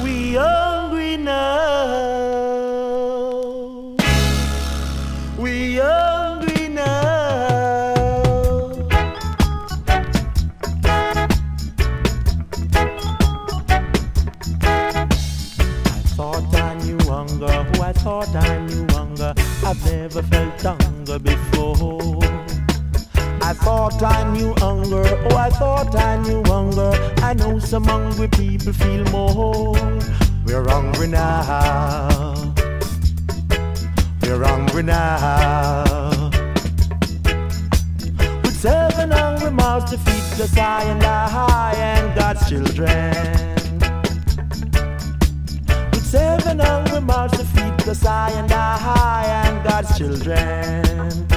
We hungry now. We hungry now. I thought I knew hunger. Oh, I thought I knew hunger. I've never felt hunger before. I thought I knew hunger. Oh, I thought I knew hunger. I know some hungry people feel more. We're hungry now. We're hungry now. With 7 hungry mouths to feed just I and God's children. With 7 hungry mouths to feed just I and God's children.